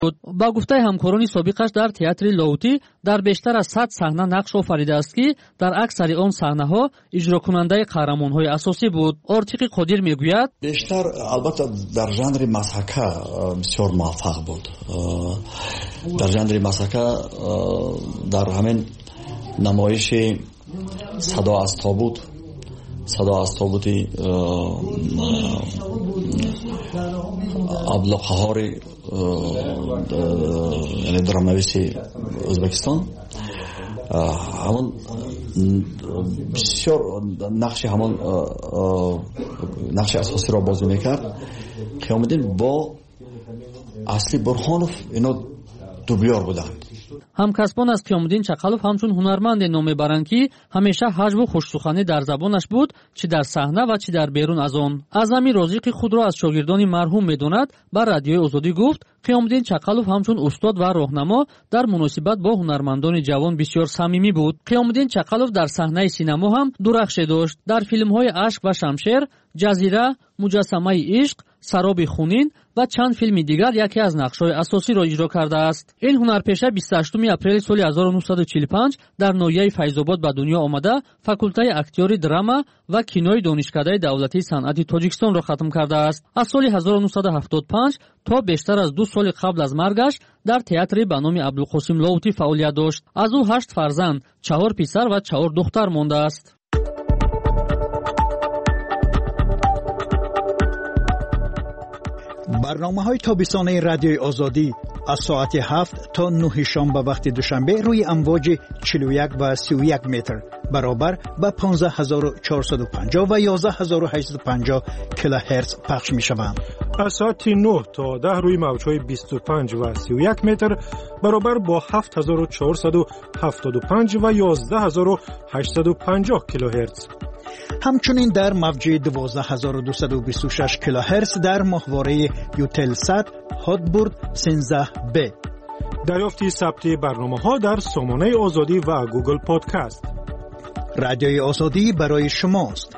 ба гуфтаи ҳамкорони собиқаш дар театри лоутӣ дар бештар аз 100 саҳна нақш офаридааст, ки дар аксари он саҳнаҳо иҷрокунандаи қаҳрамонҳои асосӣ буд. Ортиқи Қодир мегӯяд: бештар албатта дар жанри масҳака бисёр муваффақ буд. дар жанри масҳака дар ҳамин намоиши садо аз тобут, садо аз тобути Абдулқаҳори яъне драмнависи Ӯзбекистон ҳамон бисёр нақши ҳамон нақши асосиро бозӣ мекард. Қиёмиддин бо Асли Бурҳонов ино дублёр буданд. ҳамкасбон аз Қиёмиддин Чақалов ҳамчун ҳунарманде ном мебаранд, ки ҳамеша ҳаҷву хушсуханӣ дар забонаш буд, чӣ дар саҳна ва чӣ дар берун аз он. Азами Розиқи худро аз шогирдони марҳум медонад. Ба Радиои Озодӣ гуфт: Қиёмиддин Чақалов ҳамчун устод ва роҳнамо дар муносибат бо ҳунармандони ҷавон бисёр самимӣ буд. Қиёмиддин Чақалов дар саҳнаи синамо ҳам дурахше дошт. Дар филмҳои Ашк ва Шамшер, Ҷазира, Муҷассамаи ишқ, Сароби хунин ва чанд филми дигар яке аз нақшҳои асосиро иҷро кардааст. Ин ҳунарпеша 28 апрели соли 1945 дар ноҳияи Файзобод ба дунё омада, факултаи актёри драма ва кинои Донишкадаи давлатии санъати Тоҷикистонро хатм кардааст. Аз соли 1975 то бештар аз 2 соли қабл аз маргаш дар театри ба номи Абдулқосим Лоутӣ фаъолият дошт. Аз ӯ 8 фарзанд, 4 писар ва 4 духтар мондааст. برنامه‌های تابستانه رادیوی آزادی از ساعت 7 تا 9 شام به وقت دوشنبه روی امواج 41 و 31 متر برابر با 15450 و 11850 کیلوهرتز پخش می‌شوند. از ساعت 9 تا 10 روی موج‌های 25 و 31 متر برابر با 7475 و 11850 کیلوهرتز. همچنین در موج 12226 کیلوهرتز در ماهواره یوتلسات هاتبورد 13B. دریافت ثبت برنامه‌ها در سامانه آزادی و گوگل پادکست. رادیوی آزادی برای شماست.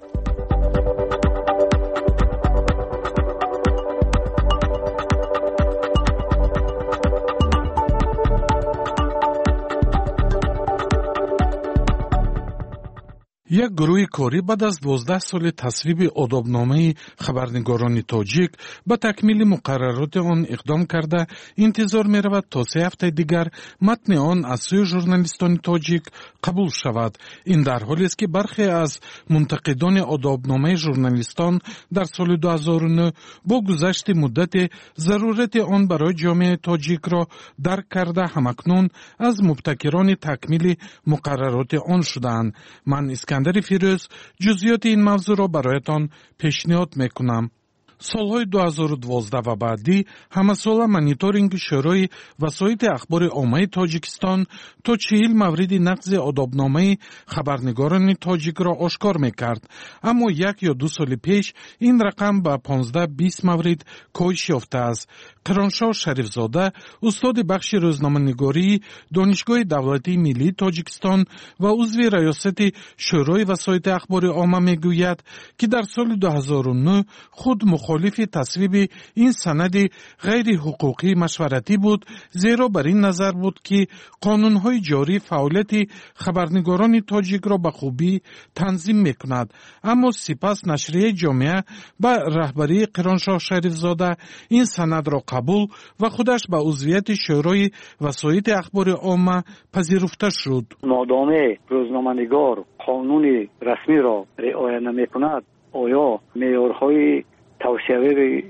یک گروه کاری بعد از 12 سال تصویب آدابنامه خبرنگاران تاجیک به تکمیل مقررات آن اقدام کرده، انتظار می رود تا 3 هفته دیگر متن آن از سوی ژورنالیستان تاجیک قبول شود. این در حالی است که برخی از منتقدان آدابنامه ژورنالیستان در سال 2009 با گذشت مدت ضرورت آن برای جامعه تاجیک را درک کرده، همکنون از مبتکران تکمیل مقررات آن شدند. من اسکندر فیروز جزئیات این موضوع را برایتان پیشنهاد میکنم. سالهای 2012 و بعدی همساله مانیتورینگ شورای وسایط اخبار عامه تاجیکستان تا 40 مورد نقض آدابنامه خبرنگاران تاجیک را آشکار میکرد، اما 1 یا 2 سال پیش این رقم به 15-20 مورد کاهش یافته است. قرانشاه شریفزاده، استاد بخش روزنامه‌نگاری دانشگاه دولتی ملی تاجیکستان و عضو ریاست شورای وسایط اخبار عامه میگوید که در سال 2009 خود مخالف تصویب این سند غیر حقوقی مشورتی بود، زیرا بر این نظر بود که قانون‌های جاری فعالیت خبرنگاران تاجیک را به خوبی تنظیم میکند. اما سپس نشریه جامعه به رهبری قرانشاه شریفزاده این سند را قبول و خودش به عضویت شورای وسایط اخبار عامه پذیرفته شد. مادام روزنامه‌نگار قانون رسمی را رعایت نمی‌کند، آیا معیارهای توصیه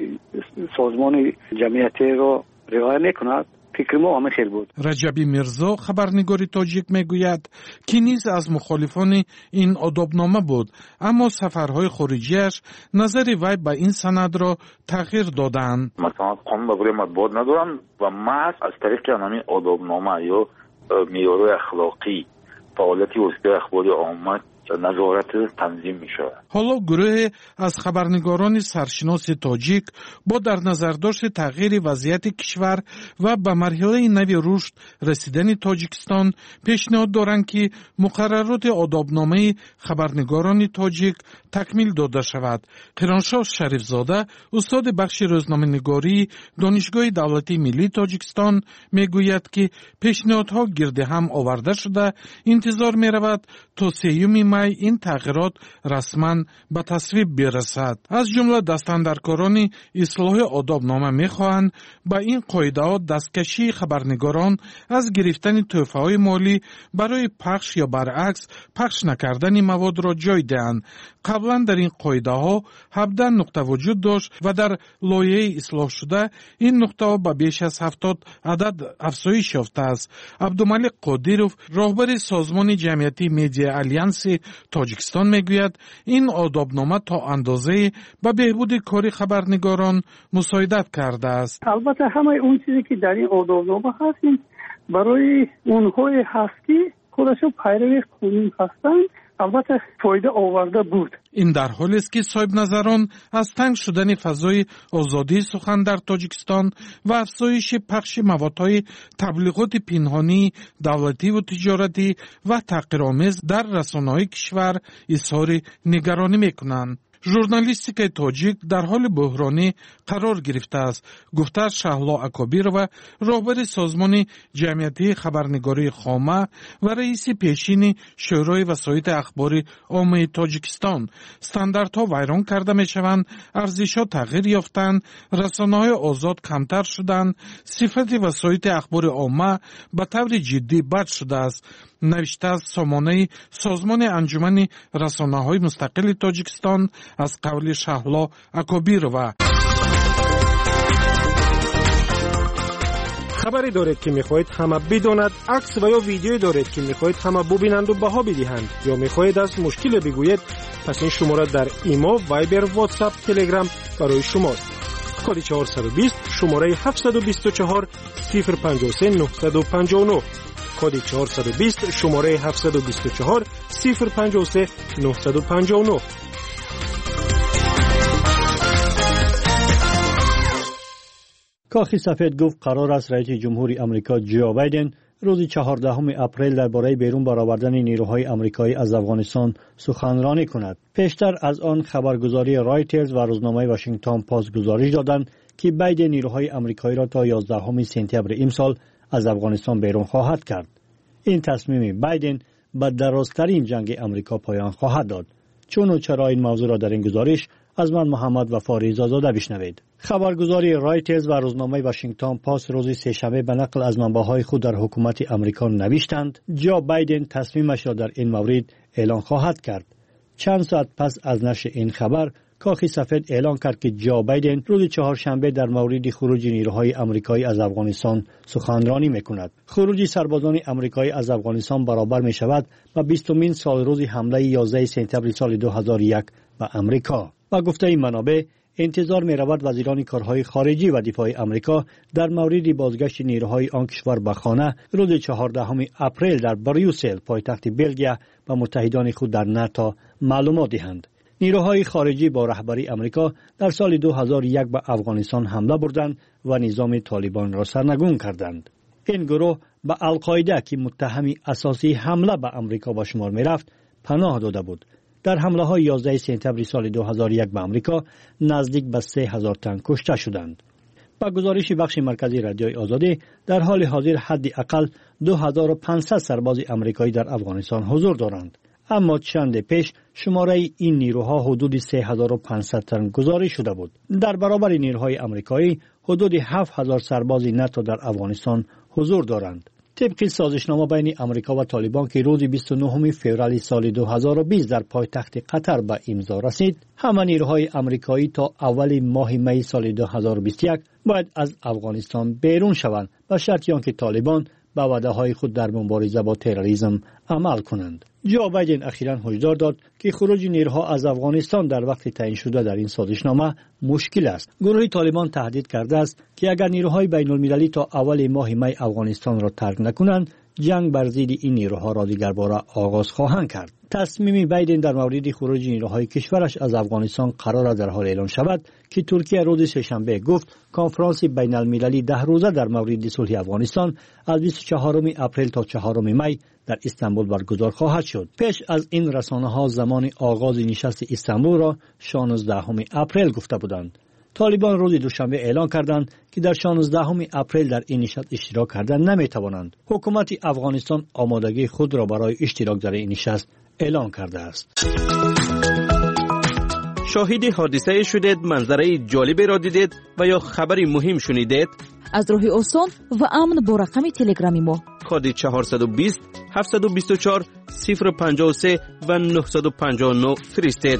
سازمان جمعیتی را رعایت می‌کند؟ فکر ما همه خیر بود. رجبی میرزا، خبرنگار تاجیک، میگوید که نیز از مخالفان این آدابنامه بود، اما سفرهای خارجیش نظر وی به این سند را تغییر دادند. مثلا قانون برای مطبوعات ندارم و محض از طریق همین آدابنامه یا معیارهای اخلاقی فعالیت وسایل اخباری عامه نظارت تنظیم می شود. حالا گروه از خبرنگاران سرشناس تاجیک با در نظر داشت تغییر وضعیت کشور و به مرحله نوی رشد رسیدن تاجیکستان پیشنهاد دارند که مقررات آدابنامه خبرنگاران تاجیک تکمیل داده شود. قیرانشاه شریفزاده استاد بخش روزنامه‌نگاری دانشگاه دولتی ملی تاجیکستان میگوید که پیشنهادها گرد هم آورده شده، انتظار می رود تا 3 می این تغییرات رسما به تصویب برسد. از جمله دستاندرکاران اصلاح آدابنامه میخواهند با این قاعده دستکشی خبرنگاران از گرفتن تحفه‌های مالی برای پخش یا برعکس پخش نکردن مواد را جای دهند. قبلا در این قاعده ها 17 نقطه وجود داشت و در لایحه اصلاح شده این نقطه ها به بیش از 70 عدد افزایش یافته است. عبدالملک قادیروف راهبر سازمان جمعیتی میدیا آلیانس تاجیکستان میگوید این آدابنامه تا اندازه به بهبود کار خبرنگاران مساعدت کرده است. البته همه اون چیزی که در این آدابنامه هست برای اونهایی هست که خودشون پیرو قانون هستند البته فایده آورده بود. این در حالی است که صاحب نظران از تنگ شدن فضای آزادی سخن در تاجیکستان و افزایش پخش موادهای تبلیغات پنهانی دولتی و تجارتی و تحقیرآمیز در رسانه‌های کشور اظهار نگرانی می‌کنند. ژورنالیستیک تاجیک در حال بحرانی قرار گرفته است، گفته شهلا اکابیرова راهبر سازمان جمعیتی خبرنگاری خامه و رئیس پیشین شورای وسایل اخبار عامه تاجیکستان. استانداردها ویران کرده میشوند، ارزش‌ها تغییر یافتند، رسانه‌های آزاد کمتر شدند، صفت وسایل اخبار عامه به طور جدی بد شده است. نوشته از سامانه سازمان انجمن رسانه‌های مستقل تاجیکستان از قول شهلا اکابیرova. خبری دارید که میخواهید همه بداند، عکس و یا ویدیویی دارید که میخواهید همه ببینند و بها بدهند، یا میخواهید از مشکل بگویید، پس این شماره در ایمو، وایبر، واتساپ، تلگرام برای شماست. کد 420 شماره 724 053 959. کد 420 شماره 724 053 959. کاخ سفید گفت قرار است رئیس جمهوری آمریکا جو بایدن روز 14 اپریل درباره بیرون برآوردن نیروهای آمریکایی از افغانستان سخنرانی کند. پیشتر از آن خبرگزاری رایترز و روزنامه واشنگتن پست گزارش دادند که بایدن نیروهای آمریکایی را تا 11 سپتامبر امسال از افغانستان بیرون خواهد کرد. این تصمیم بایدن به درازترین جنگ آمریکا پایان خواهد داد. چون و چرا این موضوع را در این گزارش از من محمد وفا رضازاده بشنوید. خبرگزاری رایترز و روزنامه واشنگتن پست روز سه‌شنبه به نقل از منبع‌های خود در حکومت آمریکا نوشتند جو بایدن تصمیمش را در این مورد اعلان خواهد کرد. چند ساعت پس از نشر این خبر کاخ سفید اعلان کرد که جو بایدن روز چهارشنبه در مورد خروج نیروهای آمریکایی از افغانستان سخنرانی می‌کند. خروج سربازان آمریکایی از افغانستان برابر می‌شود با 20مین سال روز حمله 11 سپتامبر سال 2001 به آمریکا. با گفته این منابع انتظار می‌رود وزیران کارهای خارجی و دفاع آمریکا در مورد بازگشت نیروهای آن کشور به خانه روز 14 اپریل در بریوسل پایتخت بلژیم و متحدان خود در ناتو معلومات دهند. نیروهای خارجی با رهبری آمریکا در سال 2001 به افغانستان حمله بردند و نظام طالبان را سرنگون کردند. این گروه به القاعده که متهم اساسی حمله به آمریکا به شمار می‌رفت پناه داده بود. در حمله های 11 سپتامبر سال 2001 به آمریکا نزدیک به 3000 تن کشته شدند. با گزارش بخش مرکزی رادیوی آزادی در حال حاضر حداقل 2500 سرباز آمریکایی در افغانستان حضور دارند. اما چند پیش شماره این نیروها حدود 3500 تن گزارش شده بود. در برابر نیروهای آمریکایی حدود 7000 سرباز ناتو در افغانستان حضور دارند. طبق سازشنامه بین آمریکا و طالبان که روز 29 فوریه سال 2020 در پایتخت قطر به امضا رسید، همه نیروهای آمریکایی تا اول ماه می سال 2021 باید از افغانستان بیرون شوند به شرطی آنکه طالبان به وعده‌های خود در مبارزه با تروریسم عمل کنند. جو بایدن اخیراً هشدار داد که خروج نیروها از افغانستان در وقت تعیین شده در این سازشنامه مشکل است. گروه طالبان تهدید کرده است که اگر نیروهای بین‌المللی تا اول ماه می افغانستان را ترک نکنند، جنگ بر ضد این نیروها را دیگر باره آغاز خواهند کرد. تصمیم بایدن در مورد خروج نیروهای کشورش از افغانستان قرار در حال اعلان شود که ترکیه روز سه‌شنبه گفت کنفرانس بین‌المللی 10 روزه در مورد صلح افغانستان از 24 اپریل تا 4 می در استانبول برگزار خواهد شد. پیش از این رسانه‌ها زمان آغاز نشست استانبول را 16 اپریل گفته بودند. طالبان روز دوشنبه اعلان کردند که در 16 اپریل در این نشست اشتراک کردن نمی‌توانند. حکومت افغانستان آمادگی خود را برای اشتراک در این نشست اعلان کرده است. شاهد حادثه شدید، منظره جالبی را دیدید و یا خبری مهم شنیدید؟ از راه آسان و امن با رقم تلگرامی ما کد 420 724 053 و 959 فرستید.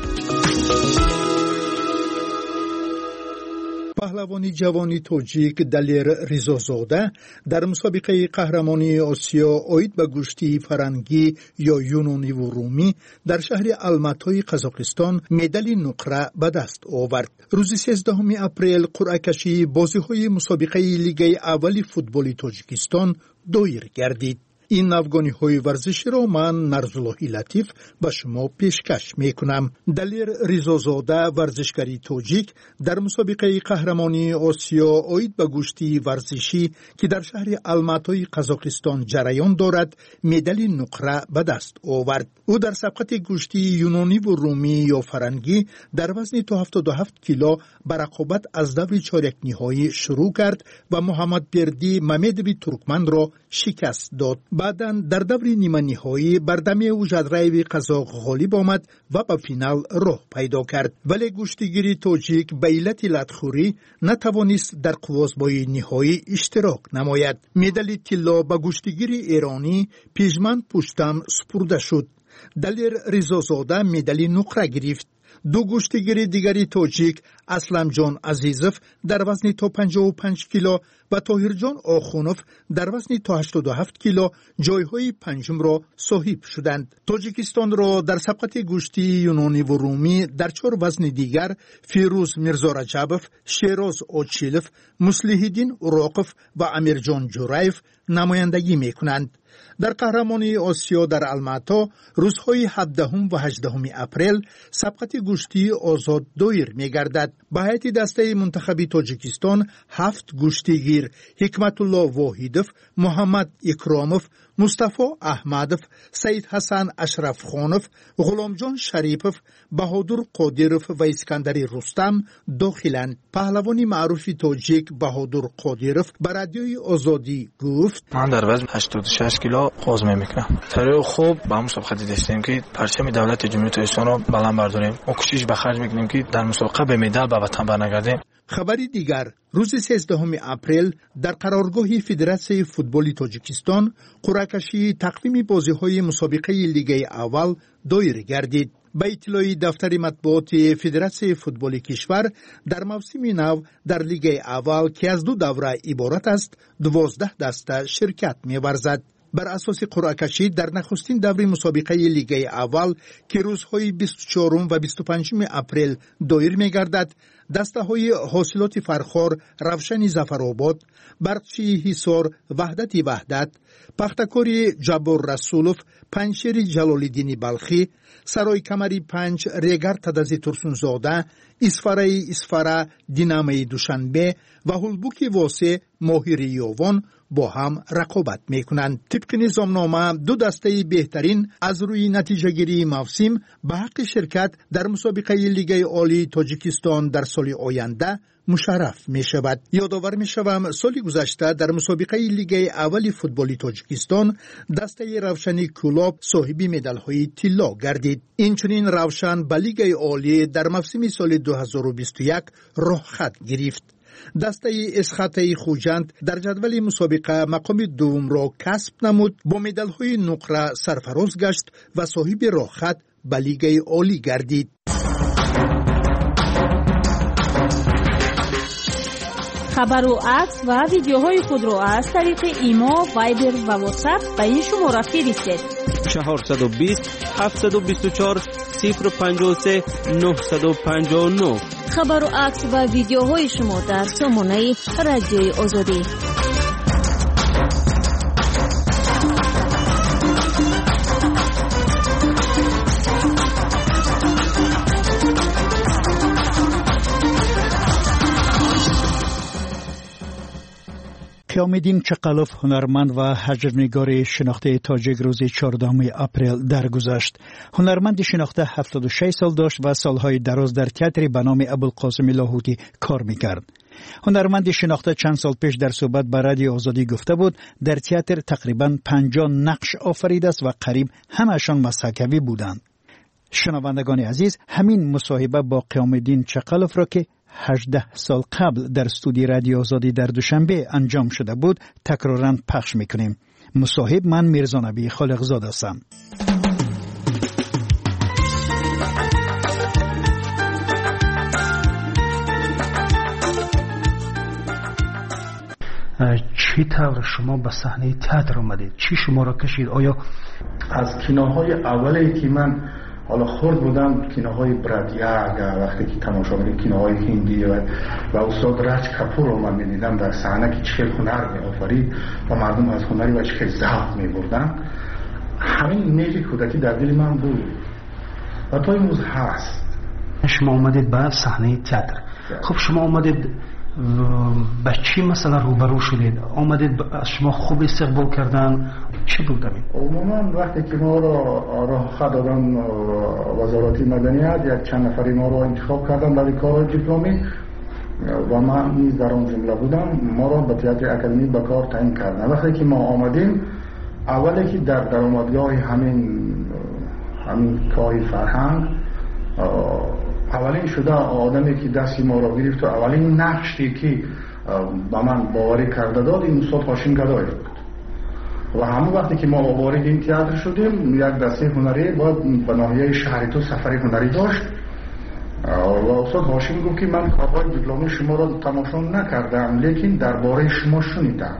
پهلوانی جوانی تاجیک دلیر ریزازاده در مسابقه قهرمانی آسیا عاید به گشتی فرنگی یا یونانی و رومی در شهر الماتای قزاقستان مدال نقره به دست آورد. روز 13 اپریل قرعه کشی بازی‌های مسابقه لیگ اول فوتبال تاجیکستان دایر گردید. این افغانی‌های ورزشی را من نرزاللهی لطیف به شما پیشکش می‌کنم. دلیر ریزازاده ورزشکاری تاجیک در مسابقه قهرمانی آسیا عاید به گشتی ورزشی که در شهر الماتای قزاقستان جریان دارد مدال نقره به دست آورد. او در سبقت گشتی یونانی و رومی یا فرنگی در وزن تا 77 کیلو به رقابت از دور چهارک نهایی شروع کرد و محمد بردی ممدوی ترکمن را شکست داد. بعداً در دور نیمه نهایی بردمی او جدرایوی قزاق غالب آمد و به فینال راه پیدا کرد، ولی گشتیگیری تاجیک به علت لطخوری نتوانست در قواسبای نهایی اشتراک نماید. مدال طلا به گشتیگیر ایرانی پیژمن پشتم سپرده شد. دلیر ریزازاده مدال نقره گرفت. دو گشتیگیر دیگری تاجیک اسلم جان عزیزف در وزن تا 55 کیلو و طاهر جان آخونوف در وزن تا 87 کیلو جایهای پنجم را صاحب شدند. تاجیکستان را در سبقت گشتی یونانی و رومی در 4 وزن دیگر فیروز میرزا رجبف، شیراز آچیلف، مصلح‌الدین اوراقف و امیرجان جورایف نمایندگی میکنند. در قهرمانی آسیا در الماتا روزهای 17 و 18 اپریل سبقت گشتی آزاد دایر می‌گردد. به هیئت دسته منتخبی تاجیکستان 7 گشتیگیر حکمت الله واحدف، محمد اکرامف، مصطفی احمدف، سید حسن اشرف خانف، غلام جان شریفف، بهادر قادرف و اسکندر رستم داخلند. پهلوانی معروف تاجیک بهادر قادرف به رادیوی آزادی گفت: من در وزن 86 کیلو قوز میکنم. طریق خوب با مسابقه داشتیم که پرچم دولت جمهوری اسلامی را بلند برداریم و کوشش به خرج میکنیم که در مسابقه به مدال به وطن برنگردیم. خبری دیگر روز 13 اپریل در قرارگاه فدراسیون فوتبال تاجیکستان قرعه کشی تقویم بازی‌های مسابقه لیگ اول دایر گردید. به اطلاع دفتر مطبوعات فدراسیون فوتبال کشور در موسم نو در لیگ اول که از 2 دوره عبارت است 12 دسته شرکت می‌ورزد. بر اساس قرعه کشی در نخستین دوره مسابقه لیگ اول که روزهای 24 و 25 اپریل دایر می‌گردد، دسته های حاصلات فرخار روشن زفرآباد، برقچی حصار وحدت، پختکاری جبار رسولوف، پنشیر جلالالدین بلخی، سرای کمری 5 ریگر تدزی ترسونزاده، اسفره دینامه دوشنبه و هلبوکی واسه ماهی یاوان با هم رقابت میکنند. طبق نظامنامه 2 دسته بهترین از روی نتیجه گیری موسم به حق شرکت در مسابقه لیگ عالی تاجیکستان در سال آینده مشرف می شود. یادآور می شوم سال گذشته در مسابقه لیگ اول فوتبال تاجیکستان دسته روشن کلاب صاحب مدال های طلا گردید. اینچنین روشن به لیگ عالی در موسم سال 2021 راه خط گرفت. دسته اسخطه خوجند در جدول مسابقه مقام دوم را کسب نمود، با مدال های نقره سرفراز گشت و صاحب راه خط به لیگ عالی گردید. خبر و عکس و ویدیوهای خود را از طریق ایما، وایبر و واتساپ به این شماره فرستید. 420 724 053 959. خبر و عکس و ویدیوهای شما در سامانه رادیوی آزادی. کیامدین چقلوف هنرمند و حجرنگار شناخته تاجیک روز 14 اپریل درگذشت. هنرمند شناخته 76 سال داشت و سالهای دراز در تئاتری به نام ابوالقاسم لاهوتی کار میکرد. هنرمند شناخته چند سال پیش در صحبت با رادیو آزادی گفته بود در تئاتر تقریباً 50 نقش آفریده است و قریب همه‌شان مسحکوی بودند. شنوندگان عزیز، همین مصاحبه با قیامدین چقلوف را که 18 سال قبل در استودیو رادیو آزادی در دوشنبه انجام شده بود تکراراً پخش میکنیم. مصاحب من میرزا نبی خالقزاده هستم. چی طور شما به صحنه تئاتر آمدید؟ چی شما را کشید؟ آیا از کیناهای اولی که من حالا خورد بودم، کیناهای برادیاگ، وقتی که تماشا می‌کردم کیناهای هندی و استاد راج کپور رو من می‌دیدم در صحنه که چه هنر می‌آفرید و مردم از هنری و چه ذوق می‌بردن، همین میل کودکی در دل من بود و تا امروز هست. شما اومدید به صحنه تئاتر. خب شما اومدید با چی مثلا روبرو شدید؟ آمدید از شما خوب استقبال کردن؟ چی بود همین؟ عموما وقتی که ما را خط دادن وزارت مدنیت، یک چند نفری ما را انتخاب کردن برای کار دیپلمی و من نیز در آن جمله بودم. ما را به تئاتر اکادمی به کار تعیین کردن. وقتی که ما آمدیم، اولی که در درآمدگاه همین کار فرهنگ اولین شده آدمی که دستی ما را گرفت و اولین نقشی که با من باوری کرده داد این استاد هاشم گدایی بود. و همون وقتی که ما وارد این تئاتر شدیم، یک دسته هنری باید به ناحیه شهریتو سفری هنری داشت و استاد هاشم گفت که من کارهای دیپلمی شما را تماشا نکردم لیکن درباره شما شنیدم.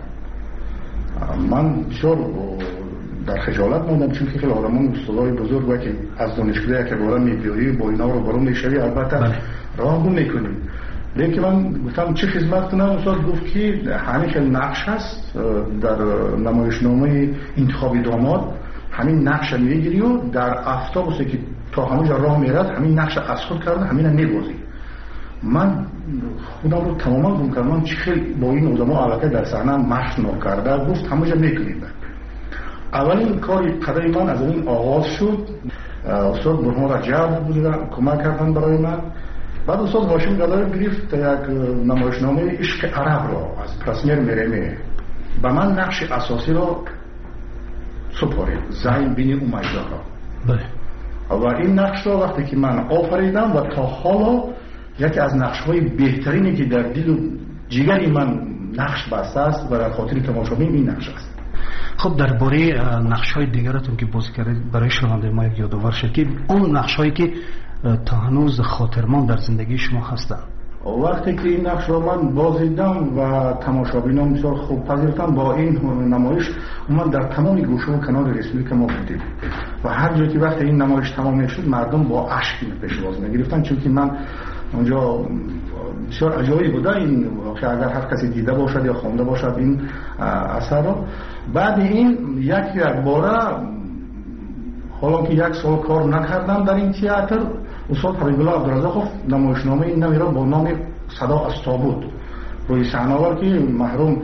من بسیار در خجالت موندم، چون که خیلی آدمان استادای بزرگ و که از دانشکده که بارا میبیایی با اینا رو برو میشوی البته راه میکنیم، لیکن من گفتم چه خدمت کنم؟ استاد گفت که همین خیلی نقش هست در نمایشنامه انتخابی داماد، همین نقش میگیری و در افطابوسی که تا همونجا راه میرد همین نقش از خود کرده همین میبازی. من خودم رو تماما گم کردم چه خیلی با این آدما علاقه در صحنه مشق نکرده. گفت همونجا میکنیم. اولین کاری قدر من از این آغاز شد. استاد برهان رجب بودن کمک کردن برای من. بعد استاد هاشم گدایی گرفت یک نمایشنامه عشق عرب را از پرسمیر میرمه به من نقش اساسی را سپارید، زین بین امیده را. و این نقش را وقتی که من آفریدم و تا حالا یکی از نقش‌های بهترینی که در دل و جگر من نقش بسته است و در خاطر تماشابین این نقش است. خب درباره نقش‌های دیگرتون که بازی کردید برای شنونده ما یک یادآور شد که اون نقش‌هایی که تا هنوز خاطرمان در زندگی شما هستند. وقتی که این نقش را من بازیدم و تماشابینان بسیار خوب پذیرفتن، با این نمایش من در تمام گوشه و کنار رسمی که ما بودیم و هر جایی که وقتی این نمایش تمام میشد مردم با اشک پیشواز میگرفتن، چون که من اونجا بسیار عجایب بوده این که اگر هر کسی دیده باشد یا خوانده باشد این اثر را. بعد این یک باره حالا که یک سال کار نکردم در این تئاتر، استاد حبیب الله عبدالرزاقوف نمایشنامه این نمی را با نام صدا از تابوت روی صحنه آورد که محروم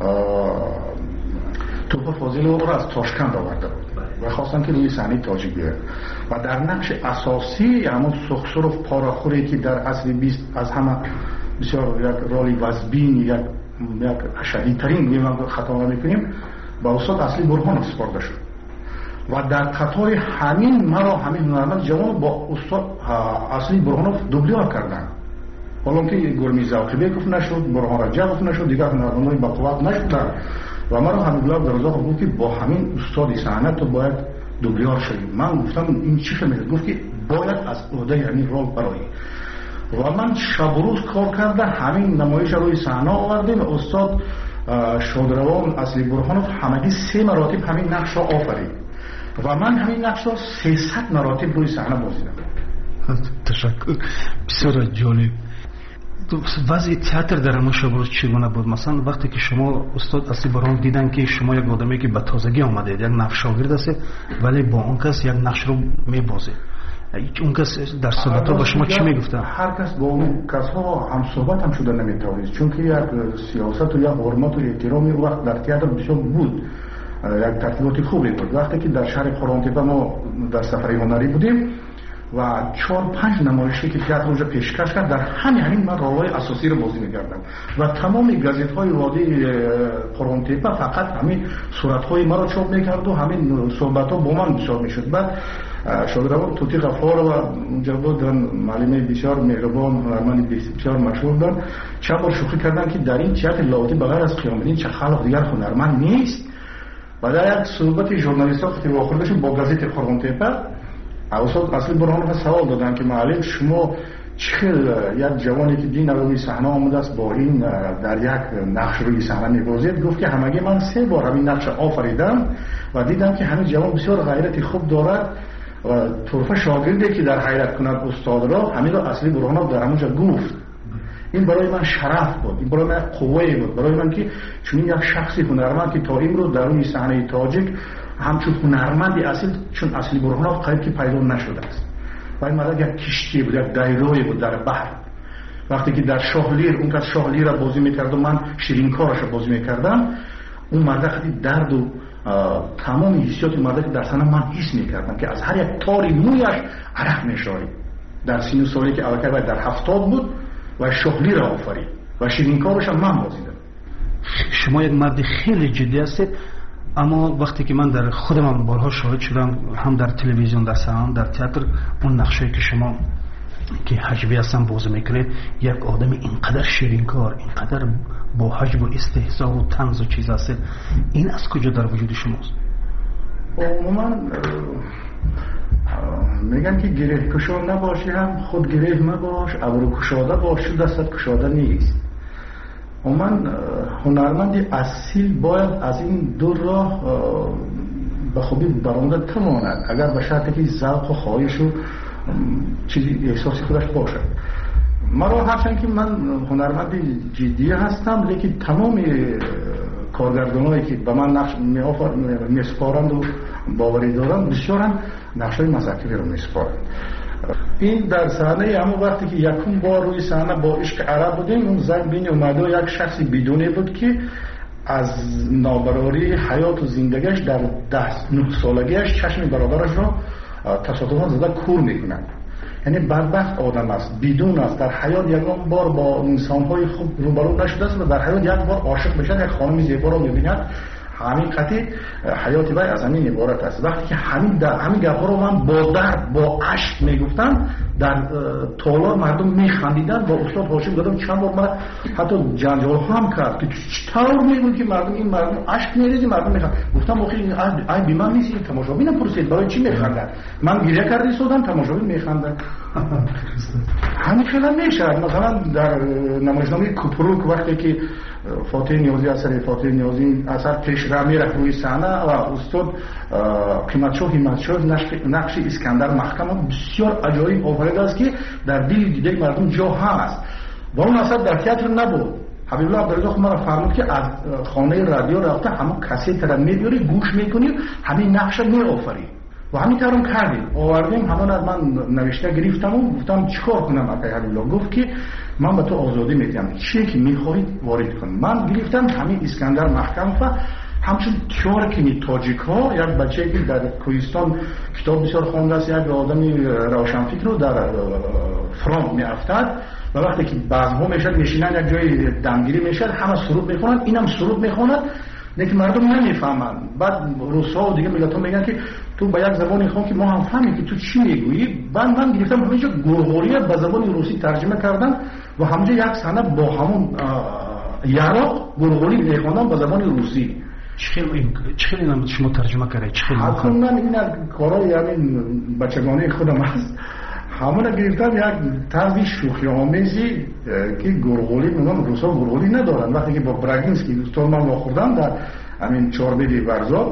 توپ فاضل او را از تاشکند آورده بود و خواستن که روی صحنه تاجیک بیاید و در نقش اساسی همون سخسر و پاراخوری که در عصر 20 از همه بسیار یک رولی وزبین یک شدیدترین خطا نمی‌کنیم با استاد اصلی برهان سپرده شد و در قطار همین مرا همین هنرمند جوان با استاد اصلی برهانوف دوبلیار کردن. حالا که گرمی زوقیبیکوف نشد، برهان رجبوف نشد، دیگر هنرمندان با قوت نشدن و مرا حبیب الله عبدالرزاقوف گفت که با همین استاد صحنه تو باید دوبلیار شدی. من گفتم این چی فهمیدید؟ گفت که باید از عهده یعنی رول برایی و من شب و روز کار کرده همین نمایش روی صحنه آوردیم. استاد شادروان اصلی برهانوف همگی 3 مراتب همین نقش را آفرید. و من همین نقش را 300 مراتب روی صحنه بازیدم. تشکر، بسیار جالب. وضع تئاتر در همون شب چگونه بود؟ مثلا وقتی که شما استاد اصلی برام دیدن که شما یک آدمی که به تازگی آمدید، یک نقش شاگرد هستید ولی با اون کس یک نقش رو میبازید، اون کس در صحبت ها با شما چی میگفتن؟ هر کس با اون کس ها هم صحبت هم شده نمیتوانید، چون که یک سیاست و یک حرمت و احترامی وقت در تئاتر بسیار بود، یک ترتیبات خوبی بود. وقتی که در شهر قرآن‌تپه ما در سفر هنری بودیم و 4-5 نمایشی که تئاتر اونجا پیشکش کرد، در همین من رول‌های اساسی رو بازی می‌کردم و تمام گازت‌های وادی قرآن‌تپه فقط همین صورت‌های ما رو چاپ می‌کرد و همین صحبت‌ها با من چاپ می‌شد. بعد شاگردان توتی غفار و اونجا بودن معلم بسیار مهربان، هنرمند بسیار مشهور بودن، چند بار شوخی کردن که در این تئاتر لاوتی بغیر از قیام‌الدین چه خلق دیگر هنرمند نیست. و در یک صحبت ژورنالیست‌ها وقتی واخوردشون با گازت قرآن‌تپه، استاد اصلی برهانوف سوال دادن که معلم شما چه یک جوانی که دین روی صحنه آمده است با این در یک نقش روی صحنه می‌بازید؟ گفت که همگی من 3 بار همین نقش آفریدم و دیدم که همین جوان بسیار غیرت خوب دارد و طرف شاگردی که در حیرت کند استاد را، همین را اصلی برهانوف در همونجا گفت. این برای من شرف بود، این برای من قوه بود، برای من که چون یک شخصی هنرمند که تا امروز در روی صحنه تاجیک همچون هنرمندی اصیل چون اصلی برهانوف قریب که پیدا نشده است. و این مرد یک کشتی بود، یک دایروی بود در بحر. وقتی که در شاهلیر اون کس شاهلیر را بازی میکرد و من شیرینکارش را بازی میکردم، اون مرد خیلی درد و تمام حسیات مرد که در صحنه من حس میکردم که از هر یک تاری مویش عرق میشارید. در سین سالی که الکی باید در 70 بود و شاهلیر را آفرید و شیرینکارش هم من بازیدم. شما یک مرد خیلی جدی هستید، اما وقتی که من در خودم بارها شاهد شدم، هم در تلویزیون، در صحنه، در تئاتر، اون نقشه‌ای که شما که حجبی هستن بازی میکنه، یک آدم اینقدر شیرینکار، اینقدر با حجب و استهزا و طنز و چیز هست، این از کجا در وجود شماست؟ عموما میگن که گره کشا نباشی هم خود گره مباش، ابرو کشاده باش دستت کشاده نیست. من هنرمند اصیل باید از این دو راه به خوبی برآمده تماند، اگر به شرطی که ذوق و خواهش و چیزی احساسی خودش باشد. مرا هرچند که من هنرمند جدی هستم، لیکن تمام کارگردانایی که به من نقش میسپارند و باوری دارند بسیار هم نقشای مذاکره رو میسپارند. این در صحنه اما وقتی که یکم بار روی صحنه با عشق عرب بودیم، اون زن بین اومده و یک شخصی بدونه بود که از نابرابری حیات و زندگیش در 9 سالگیش چشم برادرش را تصادفاً زده کور میکنه. یعنی بدبخت آدم است، بدون است، در حیات یکم بار با انسان‌های خوب روبرو نشده است و در حیات یک بار عاشق بشه، یک خانم زیبا را می‌بیند. همین قطعی حیات وی از همین عبارت است. وقتی که همین گپ‌ها رو من با درد با اشک میگفتم، در تالار مردم میخندیدن و استاد هاشم دادم چند بار من حتی جنجال هم کرد که چطور میگن که مردم این مردم اشک میریزی مردم میخندن. گفتم آخه ای بی من نیست، تماشابی نپرسید برای چی میخندن؟ من گریه کردی سودم تماشابی میخندن. همین خیلی میشه. مثلا در نمایشنامه کوپروک وقتی که فاتح نیازی اثر فاتح نیازی اثر پیش را میره روی صحنه و استاد قیمتشاه همتشاه نقش اسکندر محکم بسیار عجایب آفریده است که در دل دیده مردم جا هست و اون اثر در تئاتر نبود. حبیب الله عبدالرضا خود مرا فرمود که از خانه رادیو رفته همون کاسیت را میبری گوش میکنی همین نقش می آفری و همین کارم کردیم. آوردیم همون از من نوشته گرفتم و گفتم چیکار کنم؟ آقای حبیب الله گفت که من به تو آزادی میدم، چی که میخواهید وارد کن. من گرفتم همین اسکندر محکم و همچون تیارکنی تاجیک ها، یک بچه که در کوهستان کتاب بسیار خوانده است، یک آدمی روشنفکر رو در فرانک میافتد و وقتی که بزم‌ها میشد میشینن یک جای دمگیری میشد، همه سرود میخونند، اینم سرود میخواند لیکن مردم نمیفهمند. بعد روس‌ها و دیگه ملت‌ها میگن که تو با یک زبانی خوان که ما هم فهمیم که تو چی میگویی. من گرفتم همینجا گرغوریه به زبان روسی ترجمه کردم و همونجا یک صحنه با همون یراق گرغوری میخوندم به زبان روسی. چخیلی نام شما ترجمه کردید؟ چخیلی حتی من این کارای همین بچگانه خودم هست، همون گرفتم یک طرز شوخی آمیزی که گرغولی میگم روسا گرغولی ندارن. وقتی که با براگینسکی دوستان من واخوردم در همین چهاربیدی برزا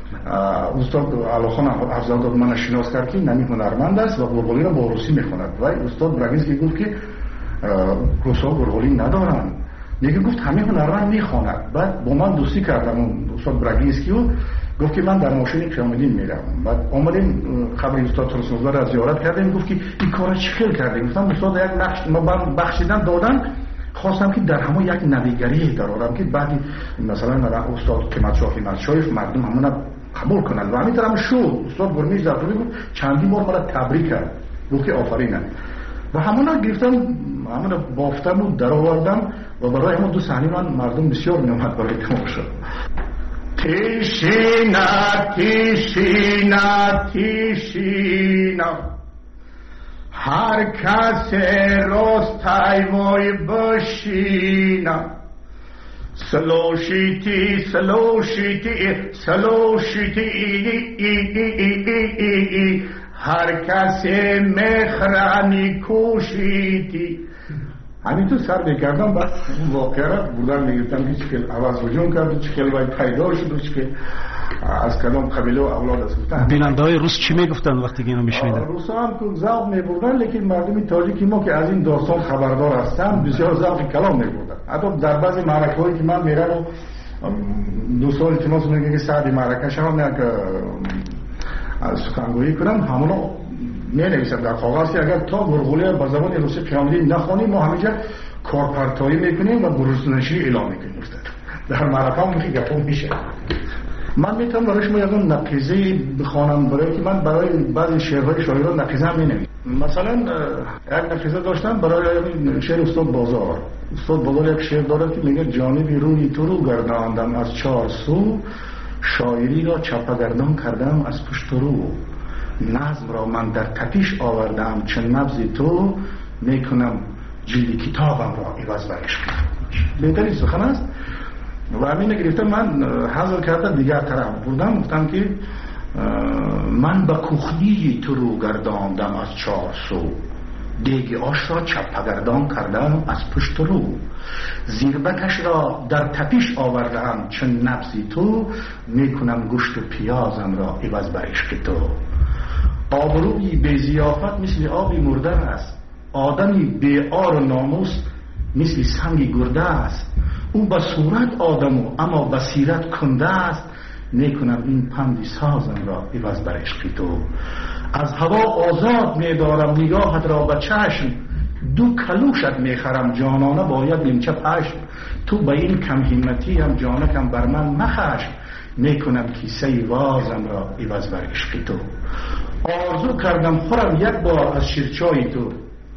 استاد علاخان افزادov من شناس کرد که نمی هنرمند است و گرگولی را با روسی میخواند و استاد براگینسکی گفت که روسا گرگولی ندارن. دیگه گفت همین هنرمند میخواند. بعد با من دوستی کردم اون استاد براگینسکی و گفت که من در ماشین قیام‌الدین میرم. بعد آمدیم خبر استاد ترسنوزا را زیارت کردیم. گفت که این کارا چیکار کردیم؟ گفتم استاد یک نقش ما بخشیدن دادن، خواستم که در همون یک نویگری درارم که بعد مثلا استاد کمالشاه مردم همون قبول کنند و همین طرح شد. استاد گرمیش در طوری بود چندی بار مرا تبریک کرد، گفت که آفرینه و همون گرفتم، همون بافتم و در آوردم و برای همون دو صحنه من مردم بسیار میومد برای تماشا. تیشینا تیشینا تیشینا هر کس راستای وای بشینا سلوشیتی سلوشیتی سلوشیتی هر کس مخرانی کوشیتی. همین تو سر بکردم بعد اون واقعه را بردن میگفتم که چکل عوض وجون کرد، چکل باید پیدا شد و چکل از کدام قبیله و اولاد از گفتن. بیننده های روس چی میگفتن وقتی که اینو میشنیدن؟ روس هم تو ذوق میبردن، لیکن مردمی تاجیکی ما که از این داستان خبردار هستن بسیار ذوق کلام میبردن. حتی در بعضی معرکه هایی که من میرم و دوستان التماس میگه که سعدی معرکه شما یک سخنگویی کنم، همونو می نویسم در کاغذ که اگر تا گرگولی با زبان روسی قیام‌الدین نخوانیم ما همینجا کارپرتایی میکنیم و گروه‌نشینی اعلام میکنیم. در معرکه هم میگه گپا میشه. من میتونم برای شما یک نقیضه بخوانم، برای که من برای بعضی شعرهای شاعران نقیضه هم مینویسم. مثلا یک نقیضه داشتم برای شعر استاد بازار. استاد بازار یک شعر داره که میگه جانبی روی تو رو گرداندم از چار سو، شاعری را چپگردان کردم از پشت رو، نظم را من در تپیش آوردم چون نبض تو، میکنم جلد کتابم را عوض بر عشق. بهترین سخن است و همین گرفتم من حاضر کردم دیگر طرف بردم، گفتم که من به کوخنی تو رو گرداندم از چار سو، دیگ آش را چپگردان کردم از پشت رو، زیربکش را در تپیش آوردم چون نبض تو، میکنم گوشت و پیازم را عوض بر عشق تو. آبروی بی ضیافت مثل آبی مرده است، آدمی بی آر و ناموس مثل سنگ گرده است. او به صورت آدمو اما بصیرت کنده است، میکنم این پندی سازم را عوض بر عشق تو. از هوا آزاد میدارم نگاهت را به چشم، دو کلوشت میخرم جانانه باید نیمچه پشم. تو به این کم همتی هم جانکم بر من مخشم، میکنم کیسه وازم را عوض بر عشق تو. آرزو کردم خورم یک بار از شیرچای تو،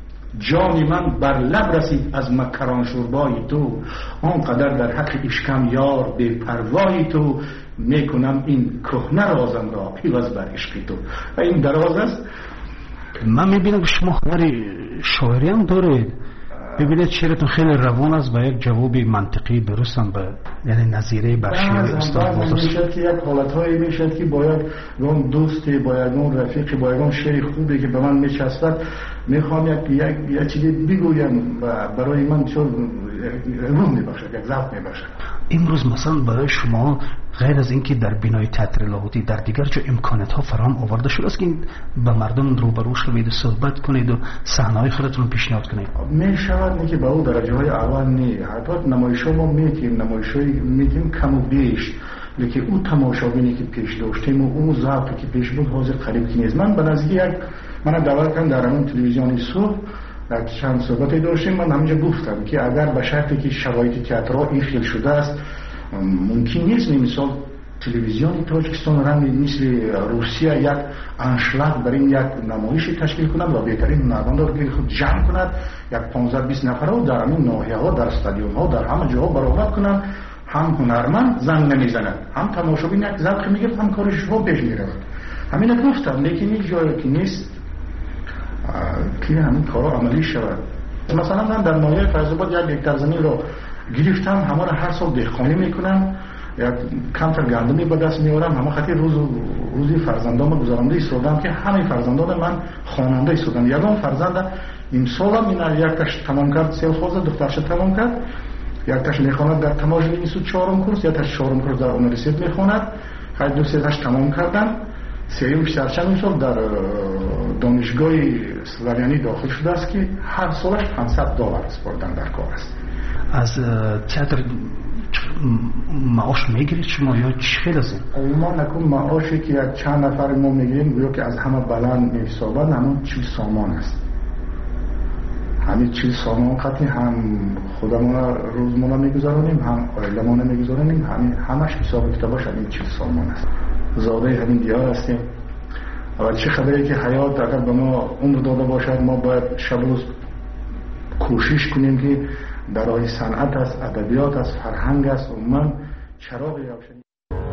جان من بر لب رسید از مکران شوربای تو. آنقدر در حق عشقم یار بی پروای تو، میکنم این کهنه رازم را عوض بر عشق تو. و این دراز است. من میبینم که شما هنر شاعری هم دارید. ببینید شعرتون خیلی روان است و یک جواب منطقی درست هم به یعنی نظیره بر شعر استاد بازار میشد که یک حالتهایی میشد که باید اون دوستی، باید اون رفیقی، باید اون شعر خوبی که به من میچسبد میخوام یک چیزی بگویم و برای من چون روح میبخشد، یک ذوق میبخشد. امروز مثلا برای شما غیر از اینکه در بینای تئاتر لاهوتی در دیگر جا امکانات ها فراهم آورده شده است که به مردم روبرو شوید و صحبت کنید و صحنه‌های خودتون پیشنهاد کنید؟ می شود نه که به اون درجه های اول نه، حتی نمایش‌ها ما میتیم، نمایش‌های میتیم کم و بیش، لیکن اون تماشاگری که پیش داشتیم و اون ذوقی که پیش بود حاضر قریب کی نیست. من به نزدیک من دعوت کردم در اون تلویزیون صبح چند صحبتی داشتیم، من همینجا گفتم که اگر به شرطی که شرایط تئاتر این خیل شده است ممکن نیست مثال تلویزیون تاجیکستان رنگ مثل روسیه یک انشلاگ برای یک نمایش تشکیل کند و بهترین هنرمندان را خود جمع کند، یک 15-20 نفر رو در همین ناحیه ها، در استادیوم ها، در همه جاها برآورد کنند. هم هنرمند زنگ نمیزند، هم تماشابین یک ذوق میگیرد، هم کارش رو پیش میرود. همین گفتم، لیکن این جایی که نیست که همین کارا عملی شود. مثلا من در ناحیه فیض‌آباد یک هکتار زمین رو گرفتم، همه را هر سال دهقانی میکنم، یک کمتر گندمی به دست میارم، همه خاطر روزی فرزندام گذرانده ایستادم که همه فرزندان من خواننده ایستادن. یگان فرزند این سالم این یک تاش تمام کرد، سلخوزه دخترش تمام کرد، یک تاش میخواند در تماژ اینسو 4م کورس، یک تاش 4م کورس در اونیورسیت میخواند. خرید 2-3 تمام کردم. سری سرچم شد در دانشگاه سلاریانی داخل شده است که هر سالش $500 سپردن در کار است. از تئاتر معاش میگیرید شما یا چی خیلی است؟ ما نکن معاشی که از چند نفر ما میگیریم گویا که از همه بلند میحسابد همون 40 سامان است. همین 40 سامان قطعی هم خودمون روزمانه میگذارونیم هم عائلمون میگذارونیم همش حساب کتابش همین 40 سامان است. زاده همین دیار هستیم. اول چه خبری که حیات اگر به ما عمر داده باشد ما باید شب روز کوشش کنیم که در راه صنعت است، ادبیات است، فرهنگ است و من چراغ روشنی